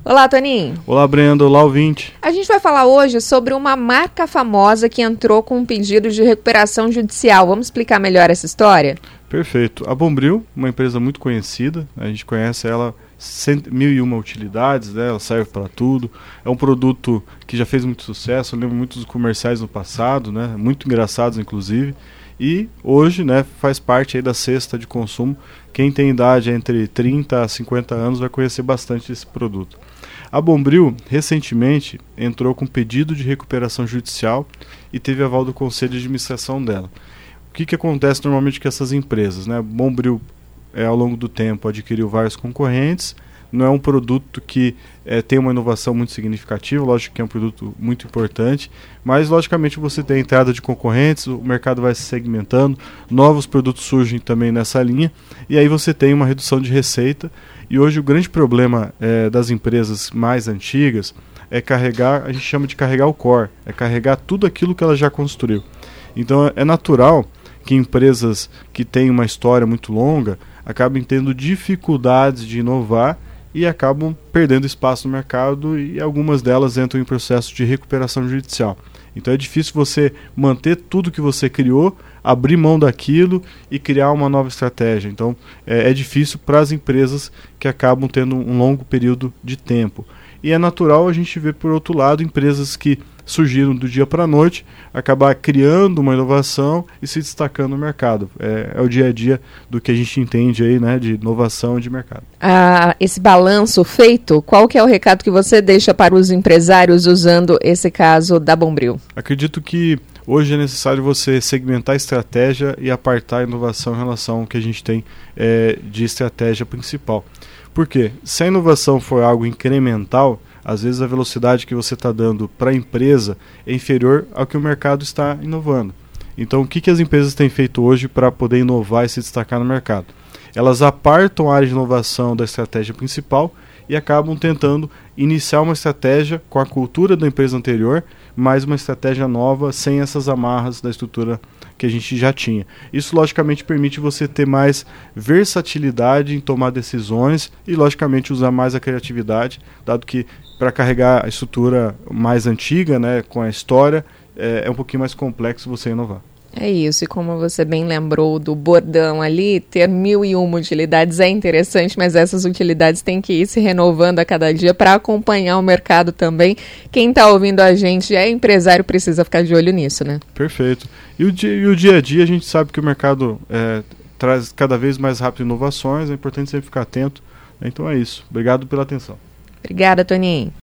Olá, Toninho. Olá, Brenda. Olá, ouvinte. A gente vai falar hoje sobre uma marca famosa que entrou com um pedido de recuperação judicial. Vamos explicar melhor essa história? Perfeito. A Bombril, uma empresa muito conhecida, a gente conhece ela, 1.001 utilidades, né? Ela serve para tudo. É um produto que já fez muito sucesso, eu lembro muitos comerciais no passado, né? Muito engraçados, inclusive. E hoje, né, faz parte aí da cesta de consumo. Quem tem idade entre 30 a 50 anos vai conhecer bastante esse produto. A Bombril, recentemente, entrou com pedido de recuperação judicial e teve aval do Conselho de Administração dela. O que acontece normalmente com essas empresas, né? Bombril, ao longo do tempo, adquiriu vários concorrentes. Não é um produto que tem uma inovação muito significativa, lógico que é um produto muito importante, mas logicamente você tem a entrada de concorrentes, o mercado vai se segmentando, novos produtos surgem também nessa linha, e aí você tem uma redução de receita. E hoje o grande problema das empresas mais antigas é carregar, a gente chama de carregar o core, é carregar tudo aquilo que ela já construiu. Então é natural que empresas que têm uma história muito longa acabem tendo dificuldades de inovar e acabam perdendo espaço no mercado, e algumas delas entram em processo de recuperação judicial. Então é difícil você manter tudo que você criou, abrir mão daquilo e criar uma nova estratégia. Então é difícil para as empresas que acabam tendo um longo período de tempo. E é natural a gente ver, por outro lado, empresas que surgiram do dia para a noite, acabar criando uma inovação e se destacando no mercado. É o dia a dia do que a gente entende aí, né, de inovação de mercado. Esse balanço feito, qual que é o recado que você deixa para os empresários usando esse caso da Bombril? Acredito que hoje é necessário você segmentar a estratégia e apartar a inovação em relação ao que a gente tem de estratégia principal. Por quê? Se a inovação for algo incremental, às vezes a velocidade que você está dando para a empresa é inferior ao que o mercado está inovando. Então, o que as empresas têm feito hoje para poder inovar e se destacar no mercado? Elas apartam a área de inovação da estratégia principal e acabam tentando iniciar uma estratégia com a cultura da empresa anterior, mas uma estratégia nova, sem essas amarras da estrutura que a gente já tinha. Isso, logicamente, permite você ter mais versatilidade em tomar decisões e, logicamente, usar mais a criatividade, dado que para carregar a estrutura mais antiga, né, com a história, é um pouquinho mais complexo você inovar. É isso, e como você bem lembrou do bordão ali, ter 1.001 utilidades é interessante, mas essas utilidades têm que ir se renovando a cada dia para acompanhar o mercado também. Quem está ouvindo a gente é empresário, precisa ficar de olho nisso, né? Perfeito. E o dia a dia a gente sabe que o mercado traz cada vez mais rápido inovações, é importante sempre ficar atento. Então é isso. Obrigado pela atenção. Obrigada, Toninho.